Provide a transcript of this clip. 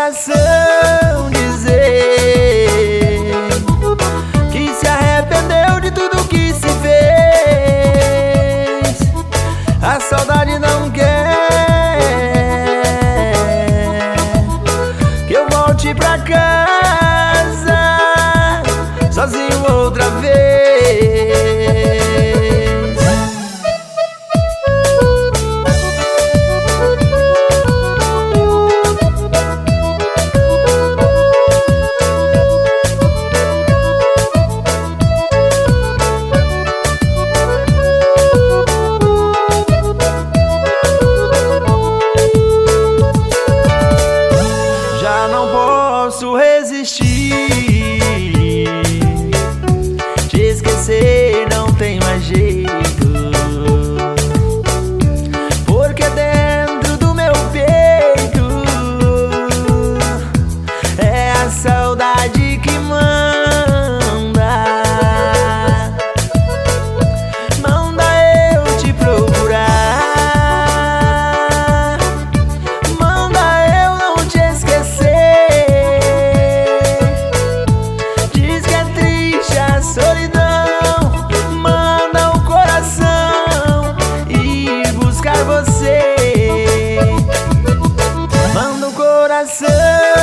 coração dizer que se arrependeu de tudo que se fez. A saudade não quer que eu volte pra casa sozinho outra vez. Não posso resistir, te esquecer não tem mais jeito, porque dentro do meu peito é a saudade que manda eu te procurar. Solidão manda o coração ir buscar você, manda o coração.